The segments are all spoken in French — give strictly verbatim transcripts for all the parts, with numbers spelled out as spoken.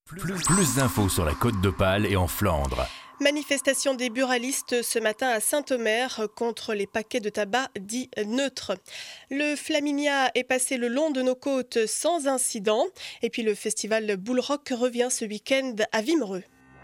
Plus, plus d'infos sur la Côte d'Opale et en Flandre. Manifestation des buralistes ce matin à Saint-Omer contre les paquets de tabac dits neutres. Le Flaminia est passé le long de nos côtes sans incident. Et puis le festival Bullrock revient ce week-end à Wimereux.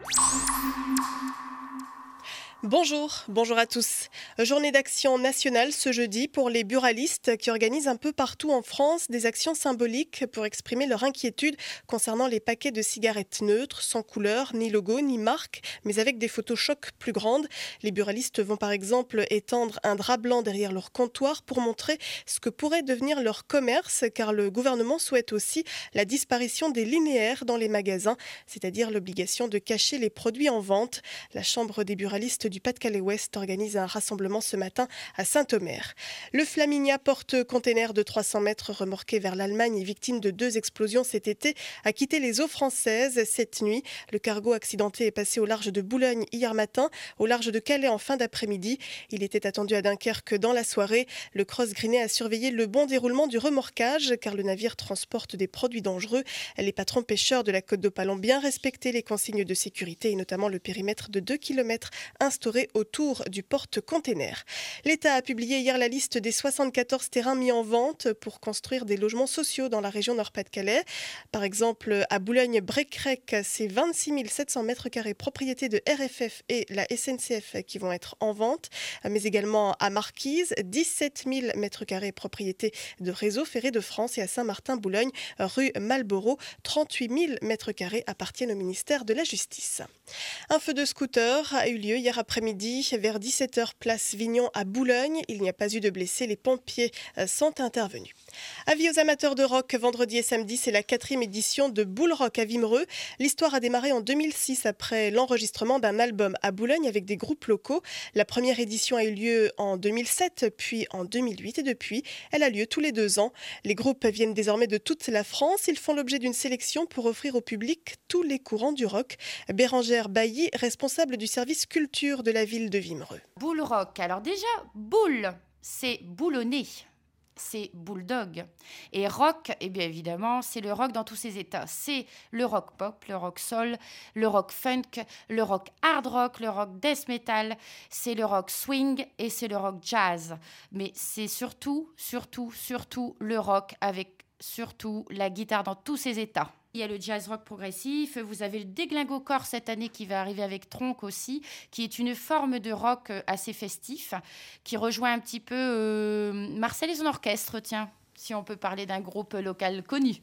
Bonjour, bonjour à tous. Journée d'action nationale ce jeudi pour les buralistes qui organisent un peu partout en France des actions symboliques pour exprimer leur inquiétude concernant les paquets de cigarettes neutres, sans couleur, ni logo, ni marque, mais avec des photos chocs plus grandes. Les buralistes vont par exemple étendre un drap blanc derrière leur comptoir pour montrer ce que pourrait devenir leur commerce, car le gouvernement souhaite aussi la disparition des linéaires dans les magasins, c'est-à-dire l'obligation de cacher les produits en vente. La Chambre des buralistes du Pas-de-Calais-Ouest organise un rassemblement ce matin à Saint-Omer. Le Flaminia, porte-container de trois cents mètres remorqué vers l'Allemagne et victime de deux explosions cet été, a quitté les eaux françaises cette nuit. Le cargo accidenté est passé au large de Boulogne hier matin, au large de Calais en fin d'après-midi. Il était attendu à Dunkerque dans la soirée. Le Cross Grinet a surveillé le bon déroulement du remorquage car le navire transporte des produits dangereux. Les patrons pêcheurs de la Côte d'Opale ont bien respecté les consignes de sécurité et notamment le périmètre de deux kilomètres instauré autour du porte-container. L'État a publié hier la liste des soixante-quatorze terrains mis en vente pour construire des logements sociaux dans la région Nord-Pas-de-Calais. Par exemple, à Boulogne-Brécrec, c'est vingt-six mille sept cents mètres carrés propriété de R F F et la S N C F qui vont être en vente, mais également à Marquise, dix-sept mille mètres carrés propriété de Réseau Ferré de France et à Saint-Martin-Boulogne, rue Malborough, trente-huit mille mètres carrés appartiennent au ministère de la Justice. Un feu de scooter a eu lieu hier après-midi vers dix-sept heures place Vignon à Boulogne. Il n'y a pas eu de blessés, les pompiers sont intervenus. Avis aux amateurs de rock, vendredi et samedi, c'est la quatrième édition de Bullrock à Wimereux. L'histoire a démarré en deux mille six après l'enregistrement d'un album à Boulogne avec des groupes locaux. La première édition a eu lieu en deux mille sept, puis en deux mille huit et depuis, elle a lieu tous les deux ans. Les groupes viennent désormais de toute la France. Ils font l'objet d'une sélection pour offrir au public tous les courants du rock. Bérangère Bailly, responsable du service culture de la ville de Wimereux. Bullrock, alors déjà, boule, c'est boulonner. C'est bulldog. Et rock, eh bien évidemment, c'est le rock dans tous ses états. C'est le rock pop, le rock soul, le rock funk, le rock hard rock, le rock death metal, c'est le rock swing et c'est le rock jazz. Mais c'est surtout, surtout, surtout le rock avec surtout la guitare dans tous ses états. Il y a le jazz rock progressif, vous avez le déglingo corps cette année qui va arriver avec Tronc aussi, qui est une forme de rock assez festif, qui rejoint un petit peu euh, Marcel et son orchestre, tiens, si on peut parler d'un groupe local connu.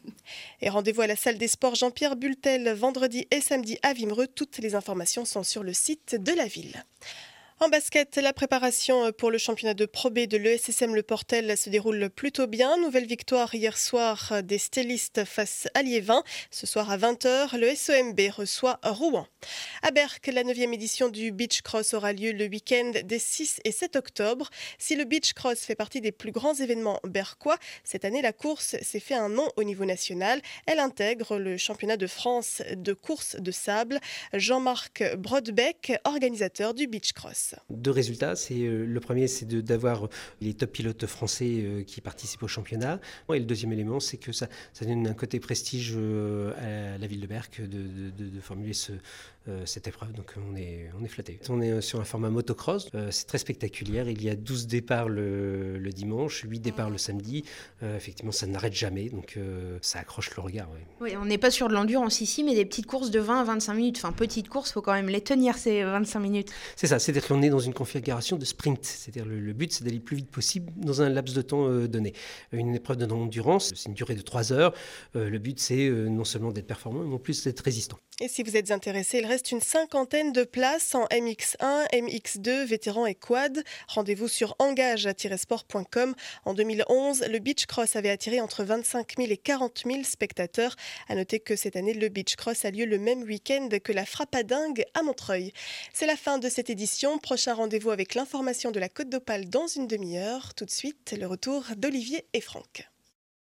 Et rendez-vous à la salle des sports Jean-Pierre Bultel vendredi et samedi à Wimereux. Toutes les informations sont sur le site de la ville. En basket, la préparation pour le championnat de Pro B de l'E S S M Le Portel se déroule plutôt bien. Nouvelle victoire hier soir des stylistes face à Liévin. Ce soir à vingt heures, le S O M B reçoit Rouen. À Berck, la neuvième édition du Beach Cross aura lieu le week-end des six et sept octobre. Si le Beach Cross fait partie des plus grands événements berquois, cette année la course s'est fait un nom au niveau national. Elle intègre le championnat de France de course de sable. Jean-Marc Brodbeck, organisateur du Beach Cross. Deux résultats. C'est, euh, le premier, c'est de, d'avoir les top pilotes français euh, qui participent au championnat. Et le deuxième élément, c'est que ça, ça donne un côté prestige euh, à la ville de Berck de, de, de, de formuler ce, euh, cette épreuve. Donc on est, on est flattés. On est sur un format motocross. Euh, c'est très spectaculaire. Il y a douze départs le, le dimanche, huit départs le samedi. Euh, effectivement, ça n'arrête jamais. Donc euh, ça accroche le regard. Ouais. Oui, on n'est pas sur de l'endurance ici, mais des petites courses de vingt à vingt-cinq minutes. Enfin, petites courses, il faut quand même les tenir ces vingt-cinq minutes. C'est ça. C'est-à-dire qu'on est dans une configuration de sprint. C'est-à-dire le, le but, c'est d'aller le plus vite possible dans un laps de temps euh, donné. Une épreuve d'endurance, c'est une durée de trois heures. Euh, le but, c'est euh, non seulement d'être performant, mais en plus d'être résistant. Et si vous êtes intéressé, il reste une cinquantaine de places en M X un, M X deux, vétérans et quad. Rendez-vous sur engage tiret sport point com. En deux mille onze, le Beach Cross avait attiré entre vingt-cinq mille et quarante mille spectateurs. À noter que cette année, le Beach Cross a lieu le même week-end que la Frappadingue à Montreuil. C'est la fin de cette édition. Prochain rendez-vous avec l'information de la Côte d'Opale dans une demi-heure. Tout de suite, le retour d'Olivier et Franck.